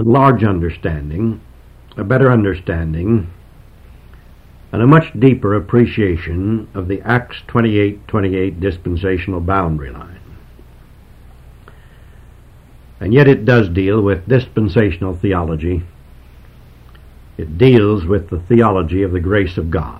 large understanding, a better understanding, and a much deeper appreciation of the Acts 28:28 dispensational boundary line. And yet it does deal with dispensational theology. It deals with the theology of the grace of God.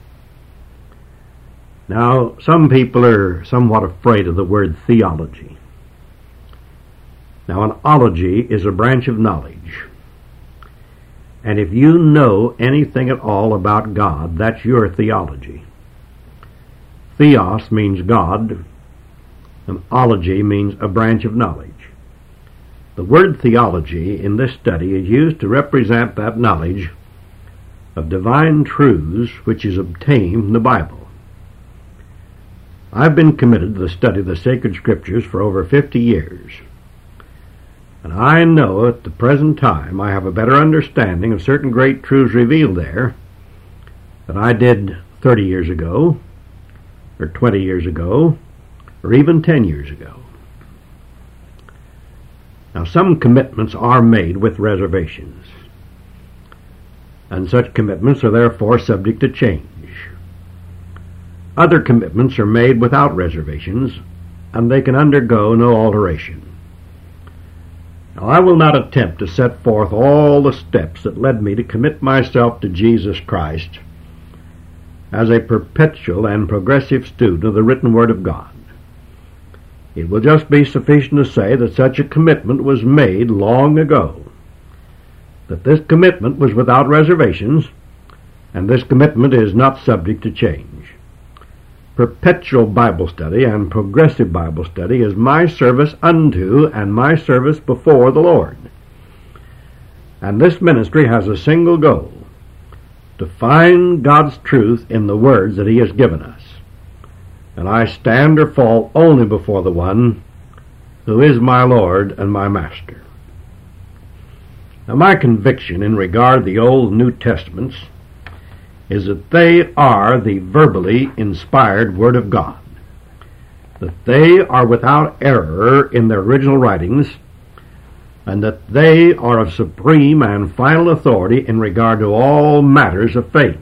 Now, some people are somewhat afraid of the word theology. Now, an ology is a branch of knowledge. And if you know anything at all about God, that's your theology. Theos means God, and ology means a branch of knowledge. The word theology in this study is used to represent that knowledge of divine truths which is obtained from the Bible. I've been committed to the study of the sacred scriptures for over 50 years. And I know at the present time I have a better understanding of certain great truths revealed there than I did 30 years ago, or 20 years ago, or even 10 years ago. Now, some commitments are made with reservations, and such commitments are therefore subject to change. Other commitments are made without reservations, and they can undergo no alteration. Now, I will not attempt to set forth all the steps that led me to commit myself to Jesus Christ as a perpetual and progressive student of the written Word of God. It will just be sufficient to say that such a commitment was made long ago, that this commitment was without reservations, and this commitment is not subject to change. Perpetual Bible study and progressive Bible study is my service unto and my service before the Lord. And this ministry has a single goal: to find God's truth in the words that He has given us. And I stand or fall only before the one who is my Lord and my Master. Now, my conviction in regard to the Old and New Testaments is that they are the verbally inspired Word of God, that they are without error in their original writings, and that they are of supreme and final authority in regard to all matters of faith.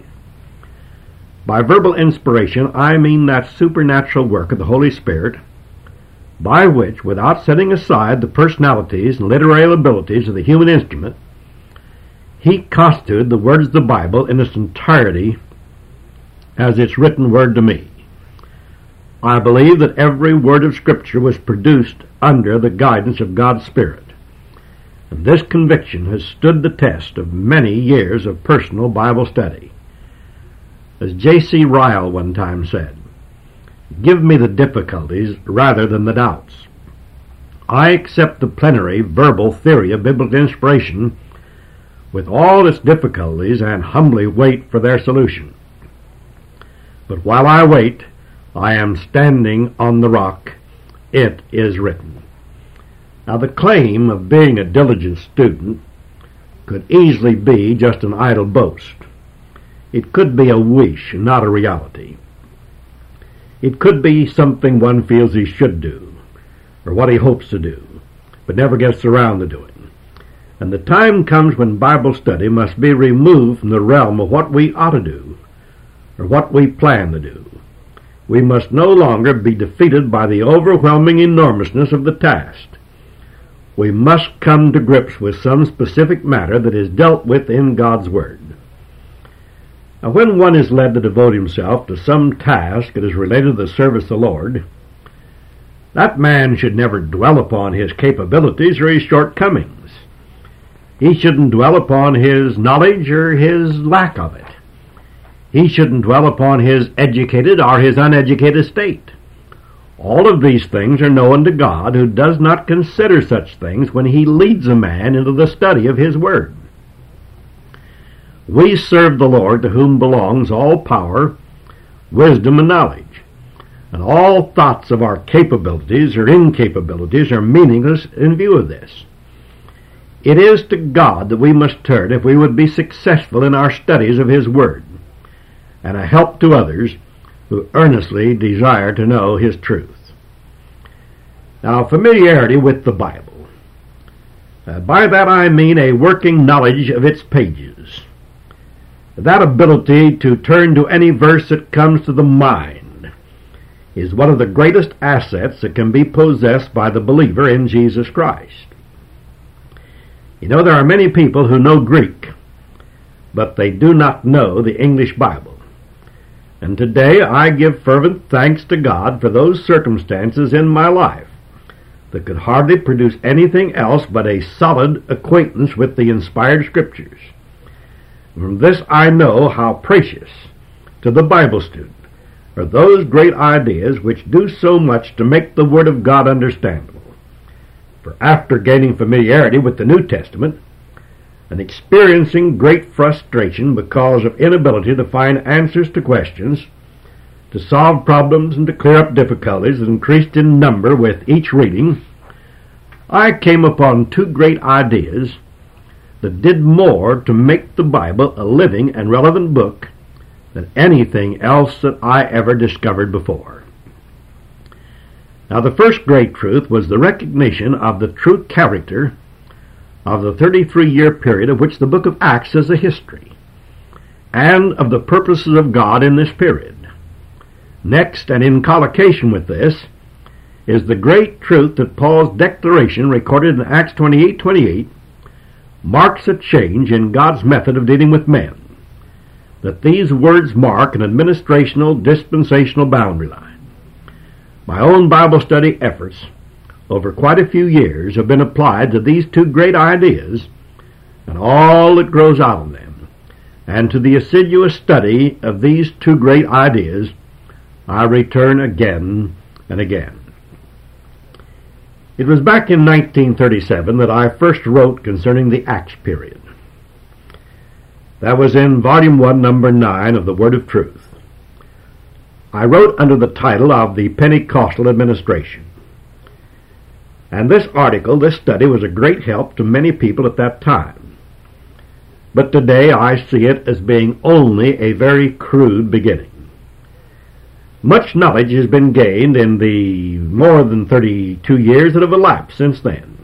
By verbal inspiration, I mean that supernatural work of the Holy Spirit, by which, without setting aside the personalities and literary abilities of the human instrument, He constituted the words of the Bible in its entirety as its written word to me. I believe that every word of Scripture was produced under the guidance of God's Spirit, and this conviction has stood the test of many years of personal Bible study. As J.C. Ryle one time said, "Give me the difficulties rather than the doubts. I accept the plenary verbal theory of biblical inspiration with all its difficulties and humbly wait for their solution. But while I wait, I am standing on the rock. It is written." Now, the claim of being a diligent student could easily be just an idle boast. It could be a wish, not a reality. It could be something one feels he should do, or what he hopes to do, but never gets around to doing. And the time comes when Bible study must be removed from the realm of what we ought to do, or what we plan to do. We must no longer be defeated by the overwhelming enormousness of the task. We must come to grips with some specific matter that is dealt with in God's Word. Now, when one is led to devote himself to some task that is related to the service of the Lord, that man should never dwell upon his capabilities or his shortcomings. He shouldn't dwell upon his knowledge or his lack of it. He shouldn't dwell upon his educated or his uneducated state. All of these things are known to God, who does not consider such things when He leads a man into the study of His Word. We serve the Lord, to whom belongs all power, wisdom, and knowledge. And all thoughts of our capabilities or incapabilities are meaningless in view of this. It is to God that we must turn if we would be successful in our studies of His Word, and a help to others who earnestly desire to know His truth. Now, familiarity with the Bible By that I mean a working knowledge of its pages. That ability to turn to any verse that comes to the mind is one of the greatest assets that can be possessed by the believer in Jesus Christ. You know, there are many people who know Greek, but they do not know the English Bible. And today I give fervent thanks to God for those circumstances in my life that could hardly produce anything else but a solid acquaintance with the inspired Scriptures. From this I know how precious to the Bible student are those great ideas which do so much to make the Word of God understandable. For after gaining familiarity with the New Testament and experiencing great frustration because of inability to find answers to questions, to solve problems and to clear up difficulties that increased in number with each reading, I came upon two great ideas that did more to make the Bible a living and relevant book than anything else that I ever discovered before. Now, the first great truth was the recognition of the true character of the 33-year period of which the book of Acts is a history, and of the purposes of God in this period. Next, and in collocation with this, is the great truth that Paul's declaration recorded in Acts 28:28 marks a change in God's method of dealing with men, that these words mark an administrational, dispensational boundary line. My own Bible study efforts over quite a few years have been applied to these two great ideas and all that grows out of them, and to the assiduous study of these two great ideas I return again and again. It was back in 1937 that I first wrote concerning the Acts period. That was in Volume 1, Number 9 of the Word of Truth. I wrote under the title of the Pentecostal Administration. And this article, this study, was a great help to many people at that time. But today I see it as being only a very crude beginning. Much knowledge has been gained in the more than 32 years that have elapsed since then.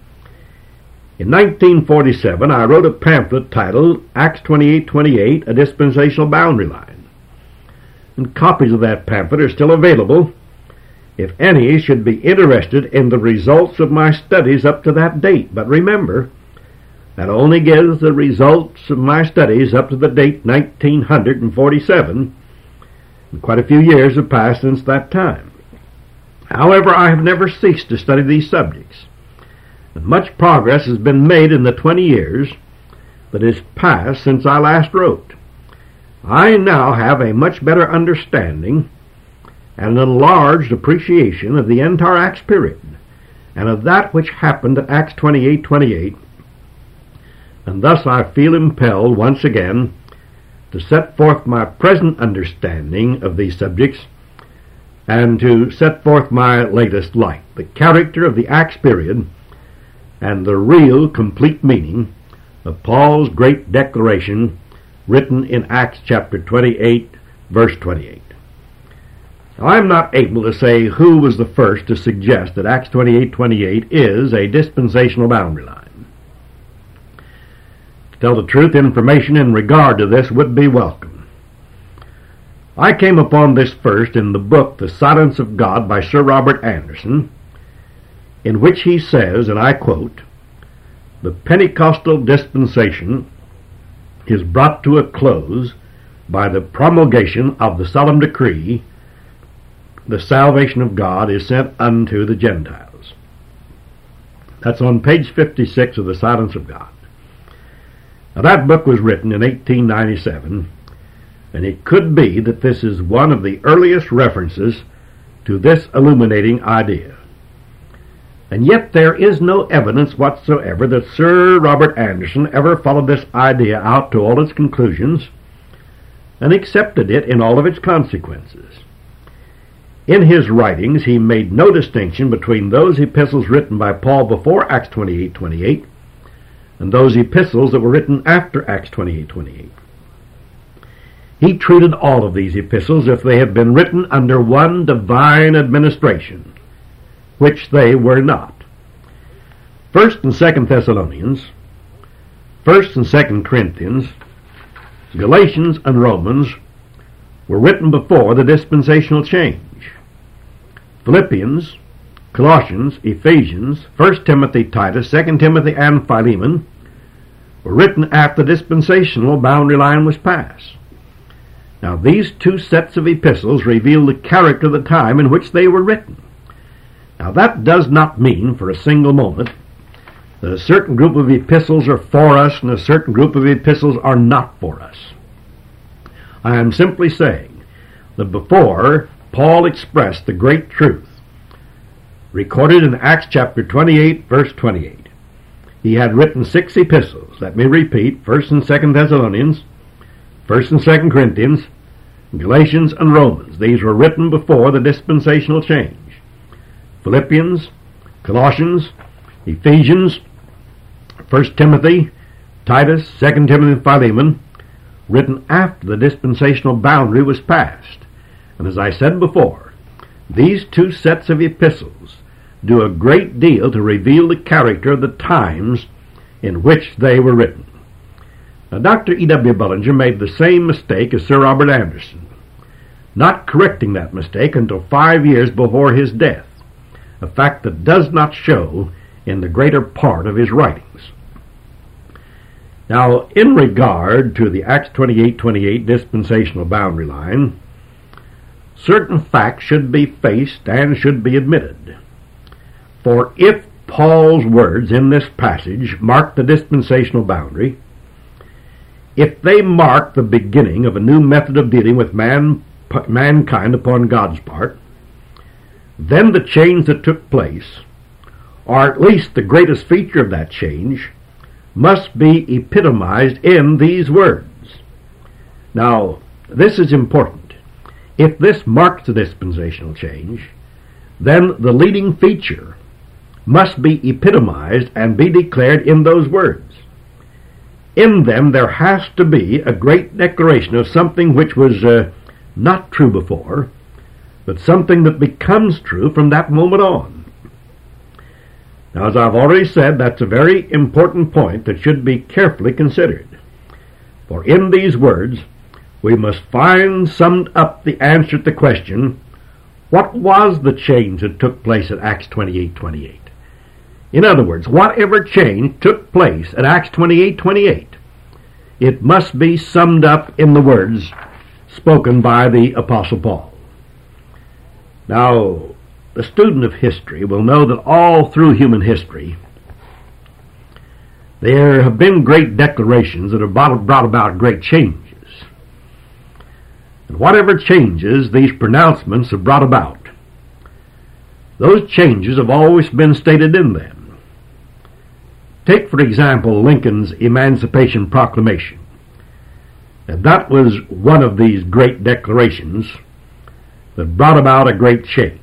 In 1947, I wrote a pamphlet titled Acts 28:28, A Dispensational Boundary Line. And copies of that pamphlet are still available if any should be interested in the results of my studies up to that date. But remember, that only gives the results of my studies up to the date 1947, and quite a few years have passed since that time. However, I have never ceased to study these subjects, and much progress has been made in the 20 years that has passed since I last wrote. I now have a much better understanding and an enlarged appreciation of the entire Acts period, and of that which happened at Acts 28:28, and thus I feel impelled once again to set forth my present understanding of these subjects, and to set forth my latest light, the character of the Acts period, and the real complete meaning of Paul's great declaration written in Acts chapter 28, verse 28. Now, I'm not able to say who was the first to suggest that Acts 28:28 is a dispensational boundary line. To tell the truth, information in regard to this would be welcome. I came upon this first in the book The Silence of God by Sir Robert Anderson, in which he says, and I quote, "The Pentecostal dispensation is brought to a close by the promulgation of the solemn decree, the salvation of God is sent unto the Gentiles." That's on page 56 of The Silence of God. Now, that book was written in 1897, and it could be that this is one of the earliest references to this illuminating idea. And yet there is no evidence whatsoever that Sir Robert Anderson ever followed this idea out to all its conclusions and accepted it in all of its consequences. In his writings, he made no distinction between those epistles written by Paul before Acts 28:28 and those epistles that were written after Acts 28:28. He treated all of these epistles as if they had been written under one divine administration, which they were not. 1st and 2nd Thessalonians, 1st and 2nd Corinthians, Galatians and Romans were written before the dispensational change. Philippians, Colossians, Ephesians, 1 Timothy, Titus, 2 Timothy, and Philemon were written after the dispensational boundary line was passed. Now, these two sets of epistles reveal the character of the time in which they were written. Now, that does not mean for a single moment that a certain group of epistles are for us and a certain group of epistles are not for us. I am simply saying that before Paul expressed the great truth recorded in Acts chapter 28, verse 28, he had written 6 epistles. Let me repeat: 1st and 2nd Thessalonians, 1st and 2nd Corinthians, Galatians, and Romans. These were written before the dispensational change. Philippians, Colossians, Ephesians, 1 Timothy, Titus, 2 Timothy, and Philemon, written after the dispensational boundary was passed. And as I said before, these two sets of epistles do a great deal to reveal the character of the times in which they were written. Now, Dr. E.W. Bullinger made the same mistake as Sir Robert Anderson, not correcting that mistake until 5 years before his death, a fact that does not show in the greater part of his writings. Now, in regard to the Acts 28:28 dispensational boundary line, certain facts should be faced and should be admitted. For if Paul's words in this passage mark the dispensational boundary, if they mark the beginning of a new method of dealing with mankind upon God's part, then the change that took place, or at least the greatest feature of that change, must be epitomized in these words. Now, this is important. If this marks the dispensational change, then the leading feature must be epitomized and be declared in those words. In them there has to be a great declaration of something which was not true before, but something that becomes true from that moment on. Now, as I've already said, that's a very important point that should be carefully considered. For in these words, we must find summed up the answer to the question, what was the change that took place at Acts 28:28? In other words, whatever change took place at Acts 28:28, it must be summed up in the words spoken by the Apostle Paul. Now, the student of history will know that all through human history, there have been great declarations that have brought about great changes. And whatever changes these pronouncements have brought about, those changes have always been stated in them. Take, for example, Lincoln's Emancipation Proclamation. And that was one of these great declarations that brought about a great change.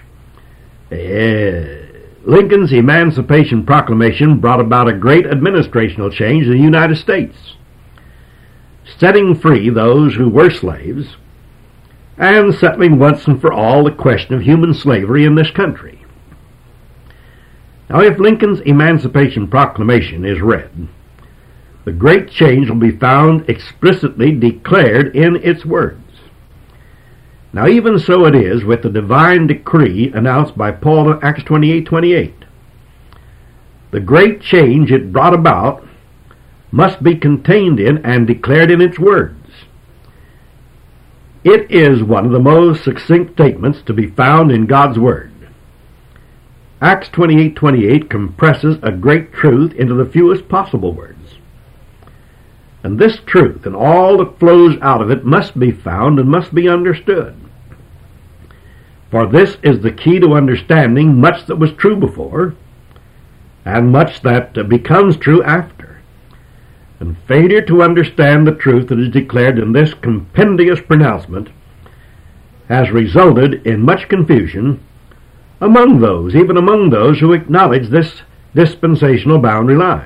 Lincoln's Emancipation Proclamation brought about a great administrational change in the United States, setting free those who were slaves and settling once and for all the question of human slavery in this country. Now, if Lincoln's Emancipation Proclamation is read, the great change will be found explicitly declared in its words. Now, even so it is with the divine decree announced by Paul in Acts 28:28. The great change it brought about must be contained in and declared in its words. It is one of the most succinct statements to be found in God's Word. Acts 28:28 compresses a great truth into the fewest possible words. And this truth and all that flows out of it must be found and must be understood. For this is the key to understanding much that was true before and much that becomes true after. And failure to understand the truth that is declared in this compendious pronouncement has resulted in much confusion among those, even among those who acknowledge this dispensational boundary line.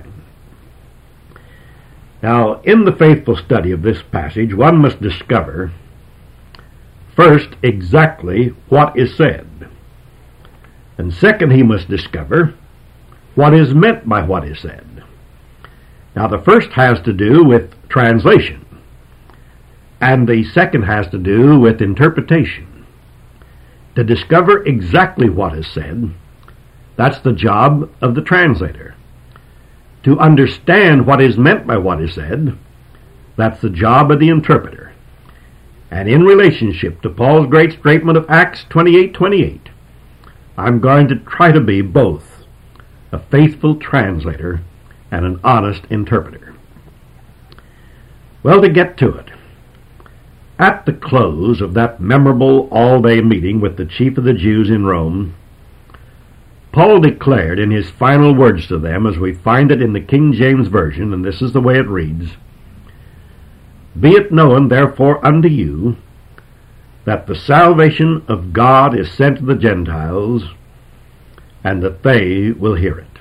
Now, in the faithful study of this passage, one must discover, first, exactly what is said. And second, he must discover what is meant by what is said. Now, the first has to do with translation, and the second has to do with interpretation. To discover exactly what is said, that's the job of the translator. To understand what is meant by what is said, that's the job of the interpreter. And in relationship to Paul's great statement of Acts 28:28, I'm going to try to be both a faithful translator and an honest interpreter. Well, to get to it, at the close of that memorable all-day meeting with the chief of the Jews in Rome, Paul declared in his final words to them, as we find it in the King James Version, and this is the way it reads, "Be it known therefore unto you, that the salvation of God is sent to the Gentiles, and that they will hear it."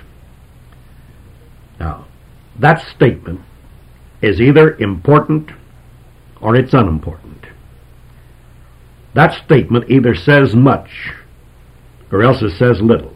Now, that statement is either important or it's unimportant. That statement either says much or else it says little.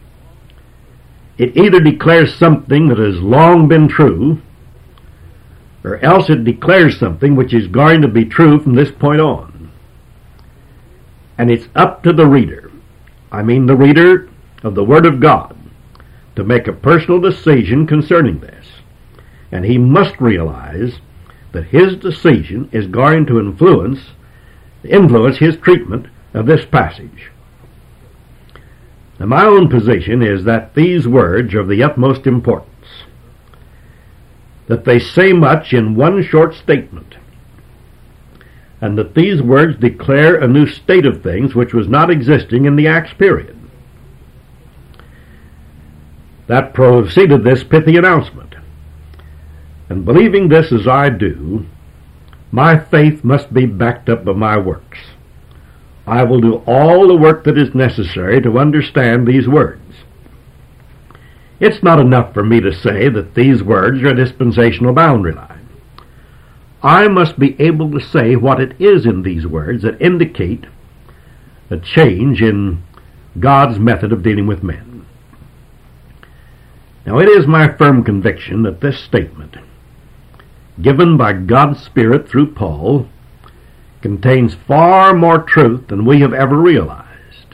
It either declares something that has long been true, or else it declares something which is going to be true from this point on. And it's up to the reader, I mean the reader of the Word of God, to make a personal decision concerning this. And he must realize that his decision is going to influence his treatment of this passage. Now, my own position is that these words are of the utmost importance, that they say much in one short statement, and that these words declare a new state of things which was not existing in the Acts period. That preceded this pithy announcement. And believing this as I do, my faith must be backed up by my works. I will do all the work that is necessary to understand these words. It's not enough for me to say that these words are a dispensational boundary line. I must be able to say what it is in these words that indicate a change in God's method of dealing with men. Now, it is my firm conviction that this statement, given by God's Spirit through Paul, contains far more truth than we have ever realized.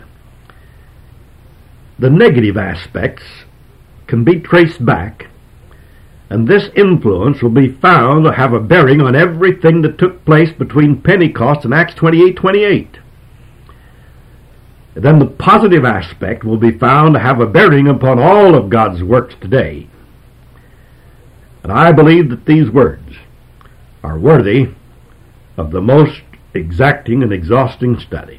The negative aspects can be traced back, and this influence will be found to have a bearing on everything that took place between Pentecost and Acts 28:28. Then the positive aspect will be found to have a bearing upon all of God's works today. And I believe that these words are worthy of the most exacting and exhausting study.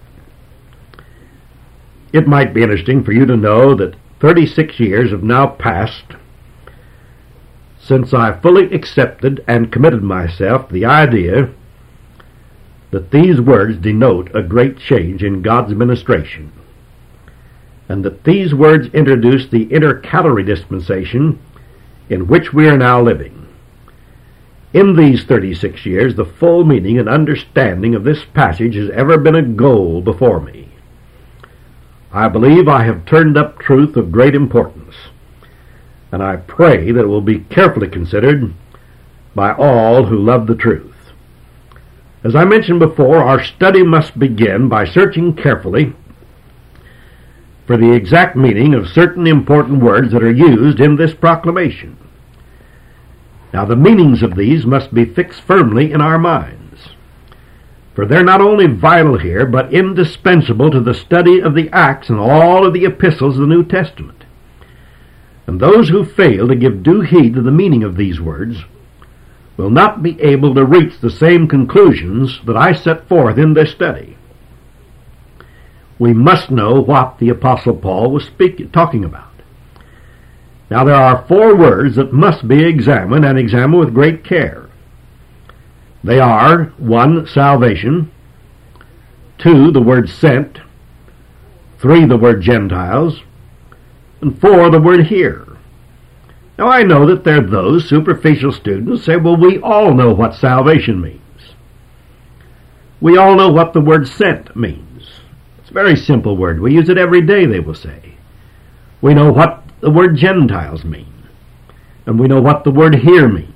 It might be interesting for you to know that 36 years have now passed since I fully accepted and committed myself to the idea that these words denote a great change in God's administration, and that these words introduce the intercalary dispensation in which we are now living. In these 36 years, the full meaning and understanding of this passage has ever been a goal before me. I believe I have turned up truth of great importance, and I pray that it will be carefully considered by all who love the truth. As I mentioned before, our study must begin by searching carefully for the exact meaning of certain important words that are used in this proclamation. Now, the meanings of these must be fixed firmly in our minds, for they're not only vital here, but indispensable to the study of the Acts and all of the epistles of the New Testament. And those who fail to give due heed to the meaning of these words will not be able to reach the same conclusions that I set forth in this study. We must know what the Apostle Paul was talking about. Now, there are 4 words that must be examined, and examined with great care. They are, 1, salvation; 2, the word sent; 3, the word Gentiles; and 4, the word hear. Now, I know that there are those superficial students who say, well, we all know what salvation means. We all know what the word sent means. It's a very simple word. We use it every day, they will say. We know what the word Gentiles mean, and we know what the word here means.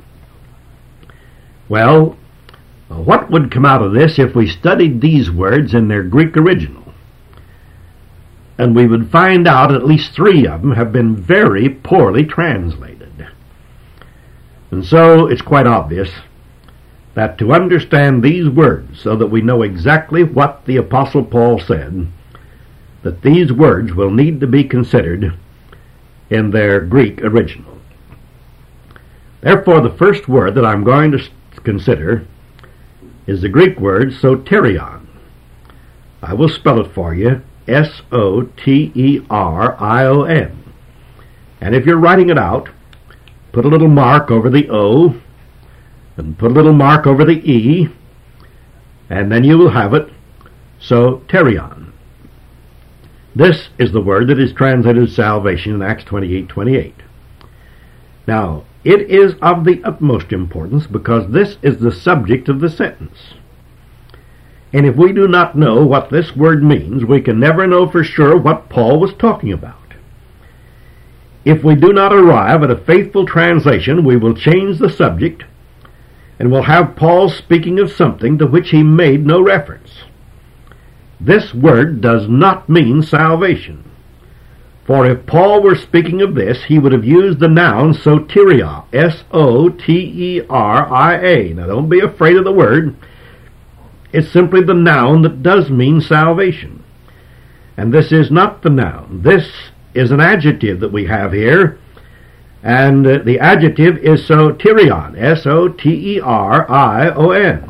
Well, what would come out of this if we studied these words in their Greek original? And we would find out at least 3 of them have been very poorly translated. And so it's quite obvious that to understand these words so that we know exactly what the Apostle Paul said, that these words will need to be considered in their Greek original. Therefore, the first word that I'm going to consider is the Greek word soterion. I will spell it for you, S-O-T-E-R-I-O-N. And if you're writing it out, put a little mark over the O, and put a little mark over the E, and then you will have it, soterion. This is the word that is translated salvation in Acts 28:28. Now, it is of the utmost importance because this is the subject of the sentence. And if we do not know what this word means, we can never know for sure what Paul was talking about. If we do not arrive at a faithful translation, we will change the subject and will have Paul speaking of something to which he made no reference. This word does not mean salvation. For if Paul were speaking of this, he would have used the noun soteria, S-O-T-E-R-I-A. Now don't be afraid of the word. It's simply the noun that does mean salvation. And this is not the noun. This is an adjective that we have here. And the adjective is soterion, S-O-T-E-R-I-O-N.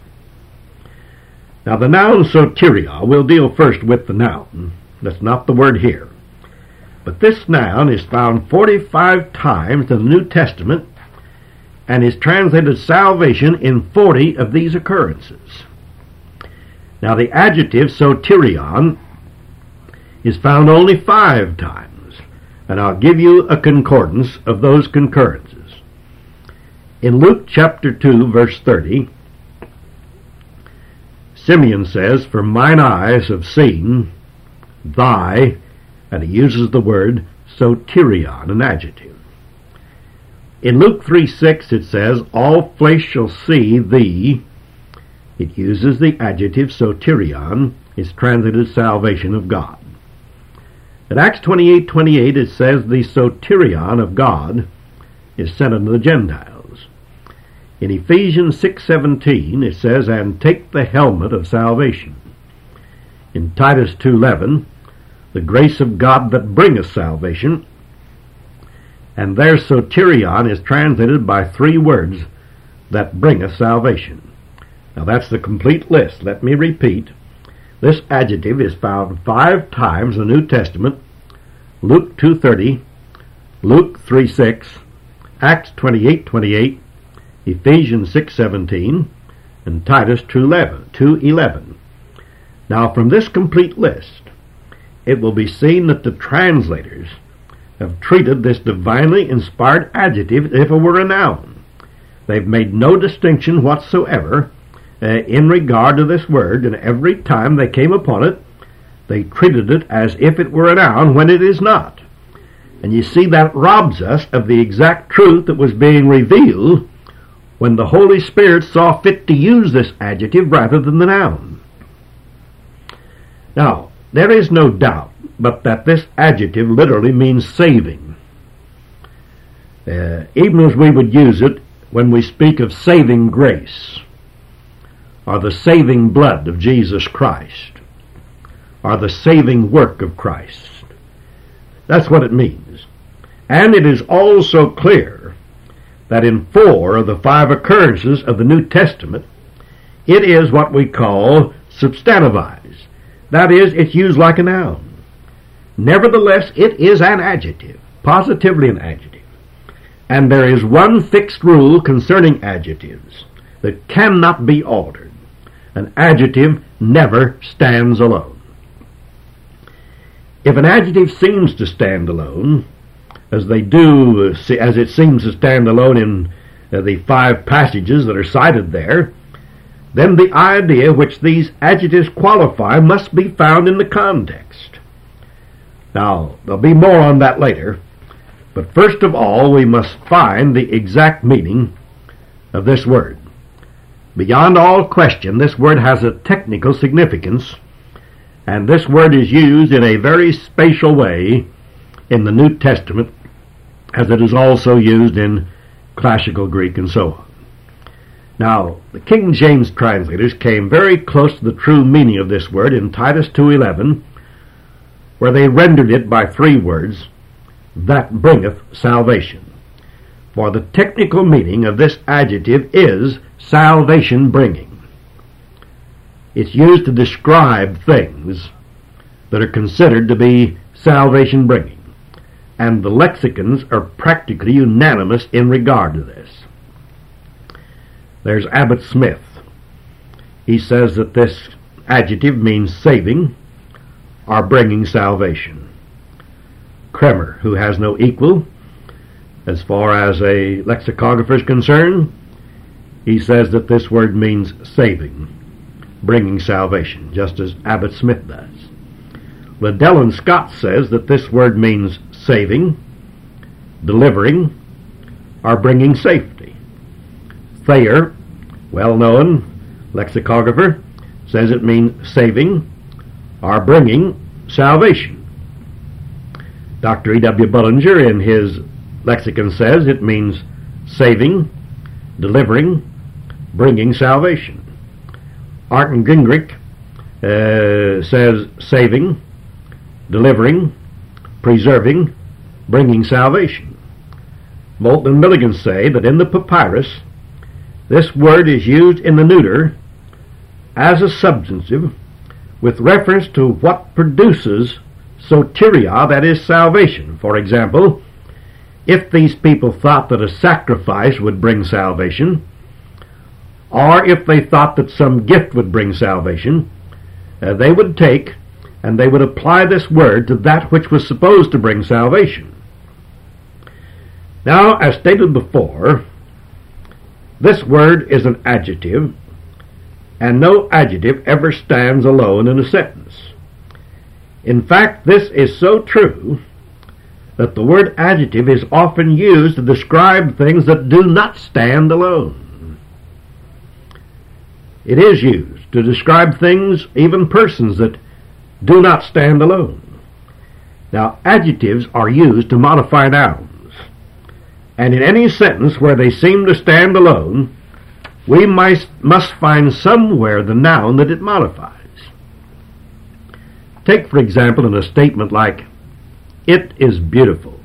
Now the noun soteria, we'll deal first with the noun. That's not the word here. But this noun is found 45 times in the New Testament and is translated salvation in 40 of these occurrences. Now the adjective soterion is found only 5 times, and I'll give you a concordance of those concurrences. In Luke chapter 2, verse 30, Simeon says, "For mine eyes have seen thy," and he uses the word soterion, an adjective. In Luke 3:6 it says, "All flesh shall see thee." It uses the adjective soterion. It's translated salvation of God. In Acts 28:28 it says the soterion of God is sent unto the Gentiles. In Ephesians 6:17 it says, "And take the helmet of salvation." In Titus 2:11, "The grace of God that bringeth salvation." And their soterion is translated by 3 words, "that bringeth salvation." Now that's the complete list. Let me repeat. This adjective is found 5 times in the New Testament: Luke 2:30, Luke 3:6, Acts 28:28, Ephesians 6:17, and Titus 2:11. Now from this complete list, it will be seen that the translators have treated this divinely inspired adjective as if it were a noun. They've made no distinction whatsoever in regard to this word, and every time they came upon it, they treated it as if it were a noun when it is not. And you see, that robs us of the exact truth that was being revealed when the Holy Spirit saw fit to use this adjective rather than the noun. Now, there is no doubt but that this adjective literally means saving. Even as we would use it when we speak of saving grace, or the saving blood of Jesus Christ, or the saving work of Christ. That's what it means. And it is also clear that in 4 of the 5 occurrences of the New Testament, it is what we call substantivized. That is, it's used like a noun. Nevertheless, it is an adjective, positively an adjective. And there is one fixed rule concerning adjectives that cannot be altered. An adjective never stands alone. If an adjective seems to stand alone, as it seems to stand alone in the 5 passages that are cited there, then the idea which these adjectives qualify must be found in the context. Now, there'll be more on that later, but first of all we must find the exact meaning of this word. Beyond all question, this word has a technical significance, and this word is used in a very spatial way in the New Testament, as it is also used in classical Greek and so on. Now, the King James translators came very close to the true meaning of this word in Titus 2:11, where they rendered it by three words, that bringeth salvation. For the technical meaning of this adjective is salvation bringing. It's used to describe things that are considered to be salvation bringing, and the lexicons are practically unanimous in regard to this. There's Abbott Smith. He says that this adjective means saving or bringing salvation. Kremer, who has no equal as far as a lexicographer is concerned, he says that this word means saving, bringing salvation, just as Abbott Smith does. Liddell and Scott says that this word means saving, delivering, or bringing safety. Thayer, well-known lexicographer, says it means saving or bringing salvation. Dr. E.W. Bullinger in his lexicon says it means saving, delivering, bringing salvation. Arten Gingrich says saving, delivering, preserving, bringing salvation. Moulton and Milligan say that in the papyrus this word is used in the neuter as a substantive with reference to what produces soteria, that is salvation. For example, if these people thought that a sacrifice would bring salvation, or if they thought that some gift would bring salvation, they would take and they would apply this word to that which was supposed to bring salvation. Now, as stated before, this word is an adjective, and no adjective ever stands alone in a sentence. In fact, this is so true that the word adjective is often used to describe things that do not stand alone. It is used to describe things, even persons, that do not stand alone. Now, adjectives are used to modify nouns, and in any sentence where they seem to stand alone, we must find somewhere the noun that it modifies. Take, for example, in a statement like, it is beautiful.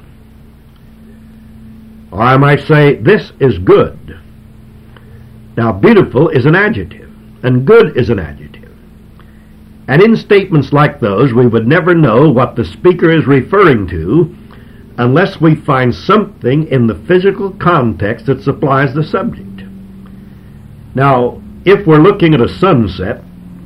Or I might say, this is good. Now, beautiful is an adjective, and good is an adjective. And in statements like those, we would never know what the speaker is referring to unless we find something in the physical context that supplies the subject. Now, if we're looking at a sunset,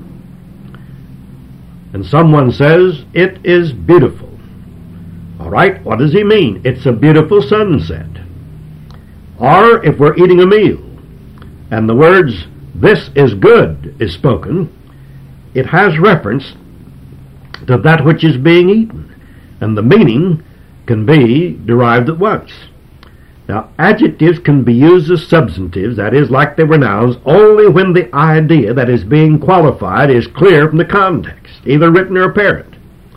and someone says, it is beautiful. All right, what does he mean? It's a beautiful sunset. Or if we're eating a meal, and the words, this is good, is spoken, it has reference to that which is being eaten, and the meaning can be derived at once. Now, adjectives can be used as substantives, that is, like they were nouns, only when the idea that is being qualified is clear from the context, either written or apparent.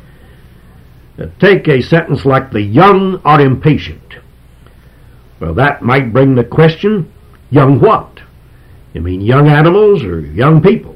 Take a sentence like the young are impatient. Well, that might bring the question, young what? You mean young animals or young people?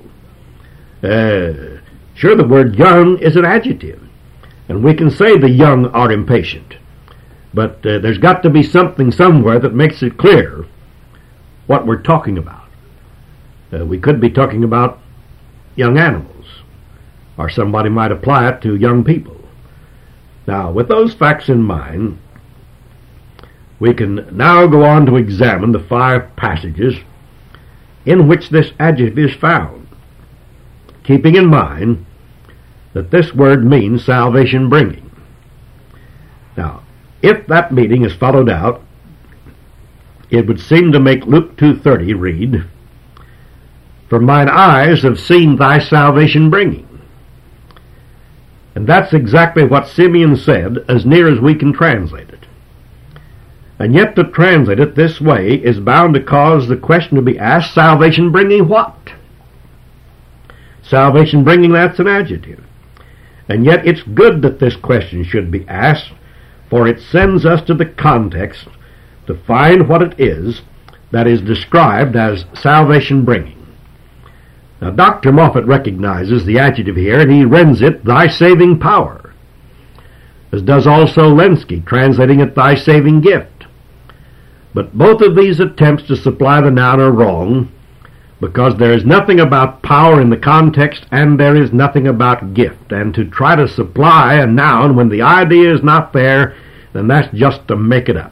Sure, the word young is an adjective, and we can say the young are impatient. But there's got to be something somewhere that makes it clear what we're talking about. We could be talking about young animals, or somebody might apply it to young people. Now, with those facts in mind, we can now go on to examine the 5 passages in which this adjective is found, keeping in mind that this word means salvation bringing. Now, if that meaning is followed out, it would seem to make Luke 2:30 read, for mine eyes have seen thy salvation bringing. And that's exactly what Simeon said, as near as we can translate it. And yet to translate it this way is bound to cause the question to be asked, salvation bringing what? Salvation bringing, that's an adjective. And yet it's good that this question should be asked, for it sends us to the context to find what it is that is described as salvation bringing. Now, Dr. Moffat recognizes the adjective here, and he rends it, thy saving power, as does also Lenski, translating it, thy saving gift. But both of these attempts to supply the noun are wrong, because there is nothing about power in the context, and there is nothing about gift. And to try to supply a noun when the idea is not there, then that's just to make it up.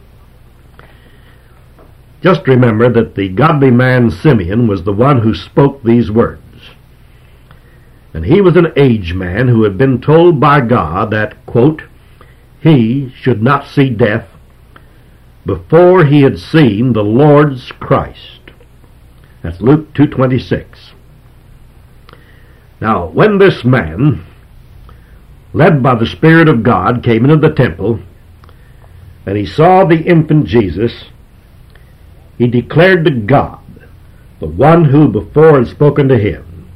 Just remember that the godly man Simeon was the one who spoke these words. And he was an aged man who had been told by God that, quote, he should not see death before he had seen the Lord's Christ. That's Luke 2:26. Now, when this man, led by the Spirit of God, came into the temple, and he saw the infant Jesus, he declared to God, the one who before had spoken to him,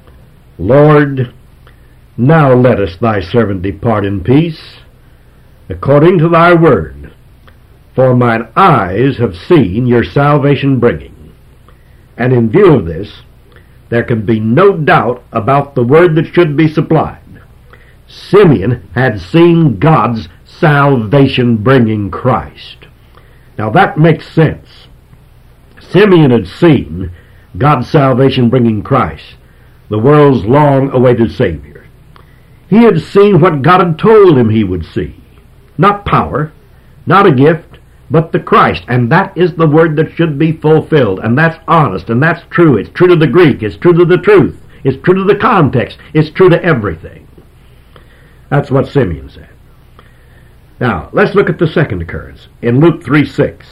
Lord, now lettest thy servant depart in peace, according to thy word, for mine eyes have seen your salvation bringing. And in view of this, there can be no doubt about the word that should be supplied. Simeon had seen God's salvation bringing Christ. Now that makes sense. Simeon had seen God's salvation bringing Christ, the world's long-awaited Savior. He had seen what God had told him he would see. Not power, not a gift, but the Christ. And that is the word that should be fulfilled. And that's honest, and that's true. It's true to the Greek. It's true to the truth. It's true to the context. It's true to everything. That's what Simeon said. Now, let's look at the second occurrence in Luke 3:6.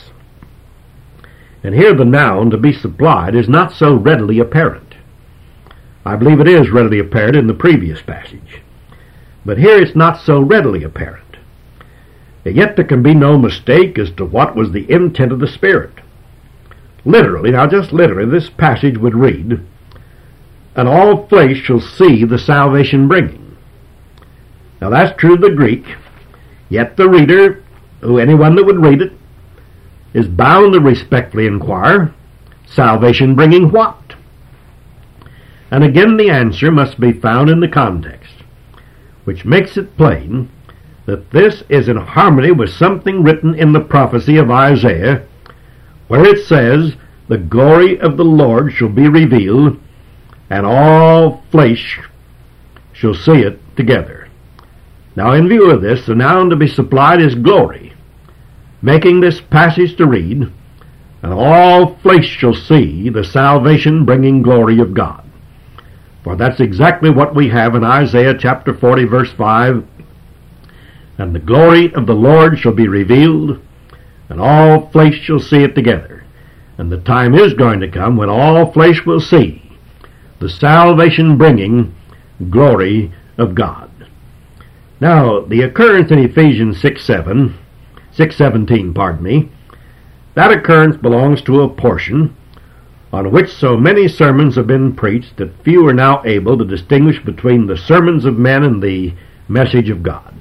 And here the noun to be supplied is not so readily apparent. I believe it is readily apparent in the previous passage. But here it's not so readily apparent. And yet there can be no mistake as to what was the intent of the Spirit. Literally, now just literally, this passage would read, and all flesh shall see the salvation bringing. Now that's true of the Greek, yet the reader, anyone that would read it, is bound to respectfully inquire, salvation bringing what? And again the answer must be found in the context, which makes it plain that this is in harmony with something written in the prophecy of Isaiah, where it says, the glory of the Lord shall be revealed, and all flesh shall see it together. Now in view of this, the noun to be supplied is glory, making this passage to read, and all flesh shall see the salvation-bringing glory of God. For that's exactly what we have in Isaiah chapter 40, verse 5. And the glory of the Lord shall be revealed, and all flesh shall see it together. And the time is going to come when all flesh will see the salvation-bringing glory of God. Now, the occurrence in Ephesians 6:17, that occurrence belongs to a portion on which so many sermons have been preached that few are now able to distinguish between the sermons of men and the message of God.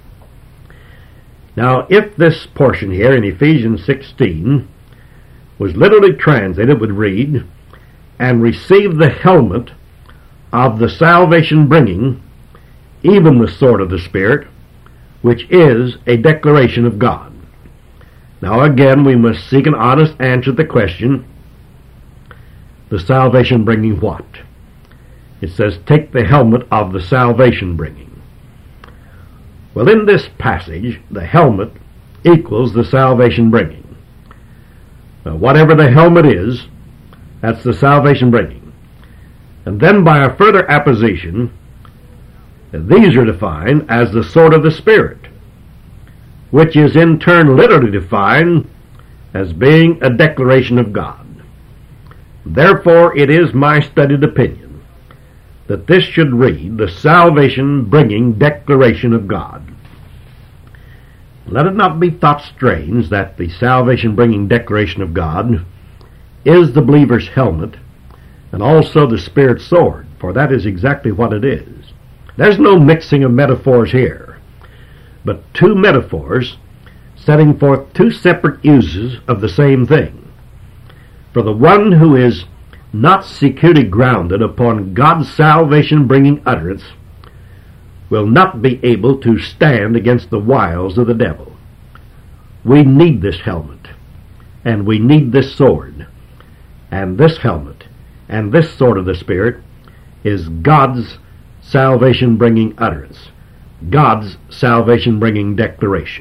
Now, if this portion here in Ephesians 16 was literally translated, it would read, and receive the helmet of the salvation-bringing, even the sword of the Spirit, which is a declaration of God. Now again, we must seek an honest answer to the question, the salvation-bringing what? It says, take the helmet of the salvation-bringing. Well, in this passage, the helmet equals the salvation-bringing. Now, whatever the helmet is, that's the salvation-bringing. And then by a further apposition, these are defined as the sword of the Spirit, which is in turn literally defined as being a declaration of God. Therefore, it is my studied opinion that this should read, the salvation-bringing declaration of God. Let it not be thought strange that the salvation-bringing declaration of God is the believer's helmet and also the Spirit's sword, for that is exactly what it is. There's no mixing of metaphors here, but two metaphors setting forth two separate uses of the same thing. For the one who is not securely grounded upon God's salvation-bringing utterance will not be able to stand against the wiles of the devil. We need this helmet, and we need this sword, and this helmet, and this sword of the Spirit is God's salvation-bringing utterance, God's salvation-bringing declaration.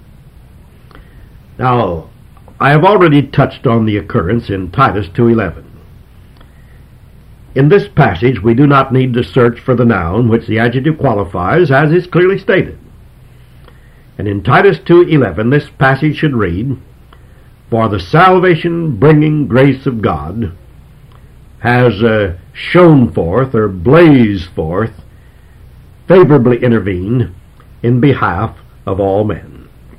Now, I have already touched on the occurrence in Titus 2:11. In this passage, we do not need to search for the noun which the adjective qualifies, as is clearly stated. And in Titus 2:11, this passage should read, "For the salvation-bringing grace of God has shone forth, or blazed forth, favorably intervened in behalf of all men."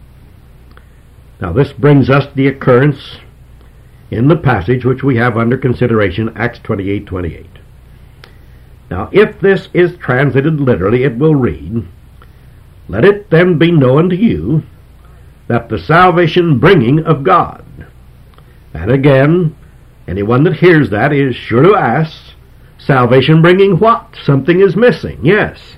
Now this brings us the occurrence in the passage which we have under consideration, Acts 28:28. Now, if this is translated literally, it will read, "Let it then be known to you that the salvation-bringing of God." And again, anyone that hears that is sure to ask, salvation-bringing what? Something is missing. Yes.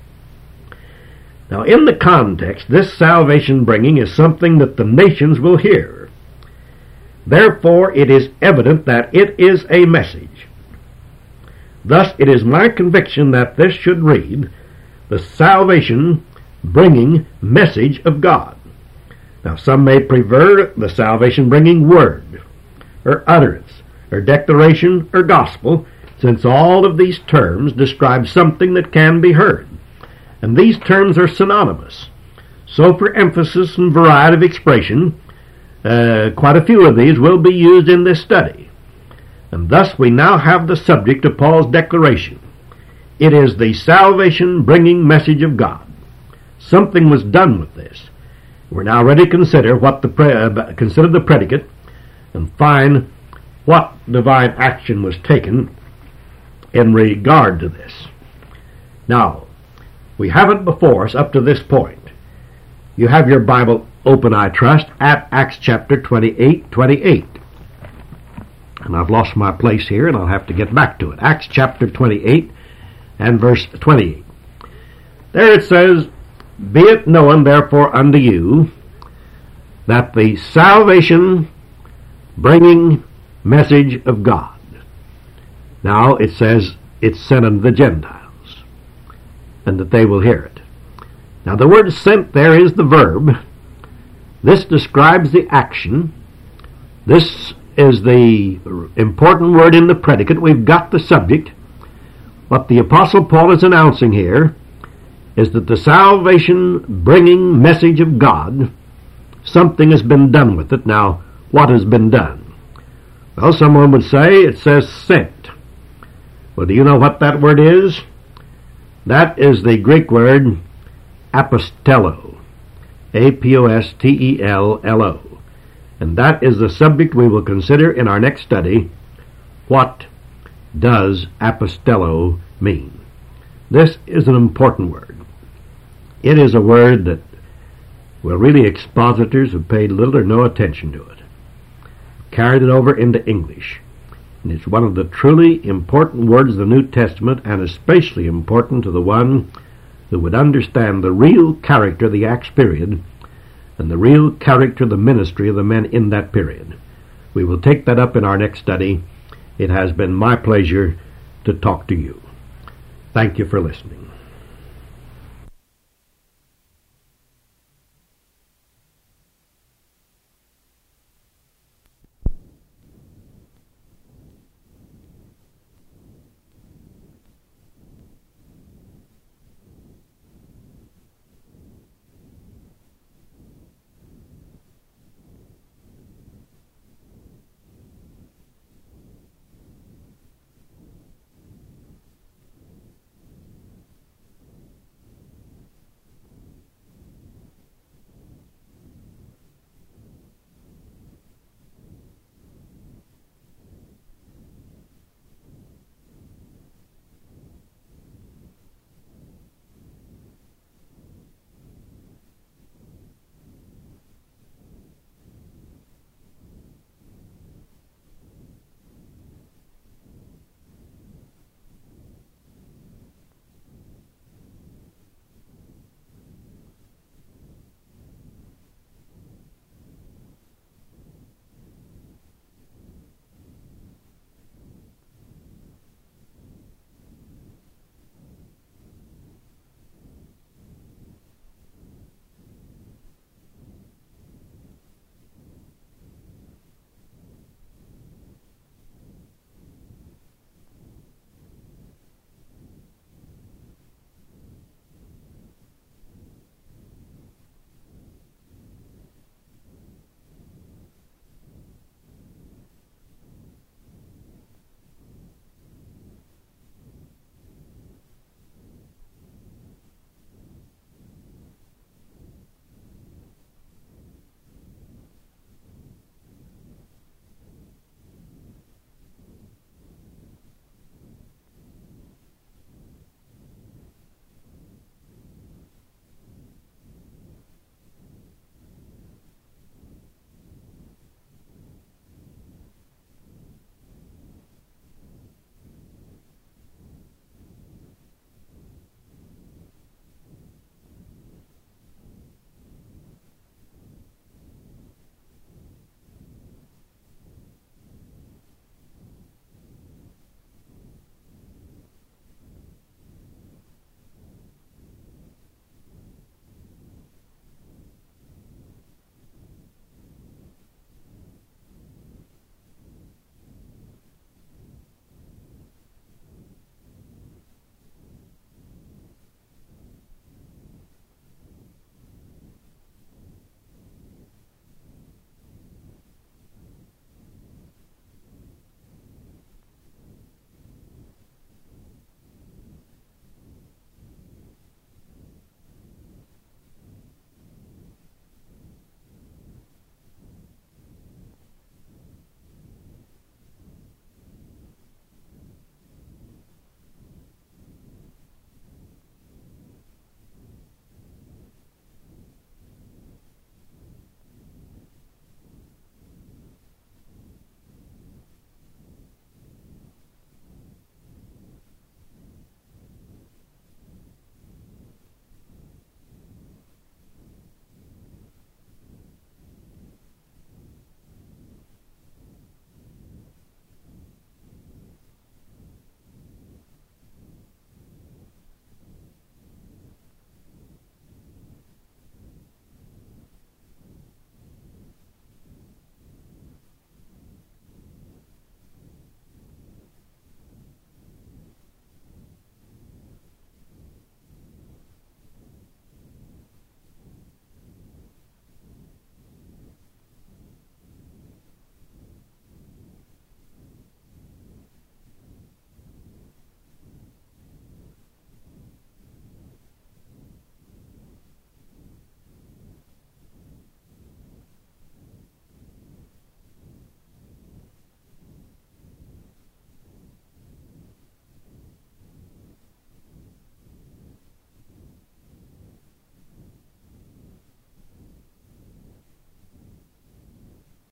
Now, in the context, this salvation-bringing is something that the nations will hear. Therefore, it is evident that it is a message. Thus, it is my conviction that this should read, "The salvation-bringing message of God." Now, some may prefer the salvation-bringing word, or utterance, or declaration, or gospel, since all of these terms describe something that can be heard. And these terms are synonymous. So for emphasis and variety of expression, quite a few of these will be used in this study. And thus we now have the subject of Paul's declaration. It is the salvation-bringing message of God. Something was done with this. We're now ready to consider consider the predicate and find what divine action was taken in regard to this. Now, we have it before us up to this point. You have your Bible open, I trust, at Acts chapter 28:28. And I've lost my place here, and I'll have to get back to it. Acts chapter 28 and verse 28. There it says, "Be it known therefore unto you that the salvation-bringing message of God." Now it says it's sent unto the Gentiles, and that they will hear it. Now the word "sent" there is the verb. This describes the action. This is the important word in the predicate. We've got the subject. What the Apostle Paul is announcing here is that the salvation-bringing message of God, something has been done with it. Now, what has been done? Well, someone would say it says "sent." Well, do you know what that word is? That is the Greek word apostello, A-P-O-S-T-E-L-L-O. And that is the subject we will consider in our next study. What does apostello mean? This is an important word. It is a word that, well, really expositors have paid little or no attention to it. Carried it over into English. And it's one of the truly important words of the New Testament, and especially important to the one who would understand the real character of the Acts period and the real character of the ministry of the men in that period. We will take that up in our next study. It has been my pleasure to talk to you. Thank you for listening.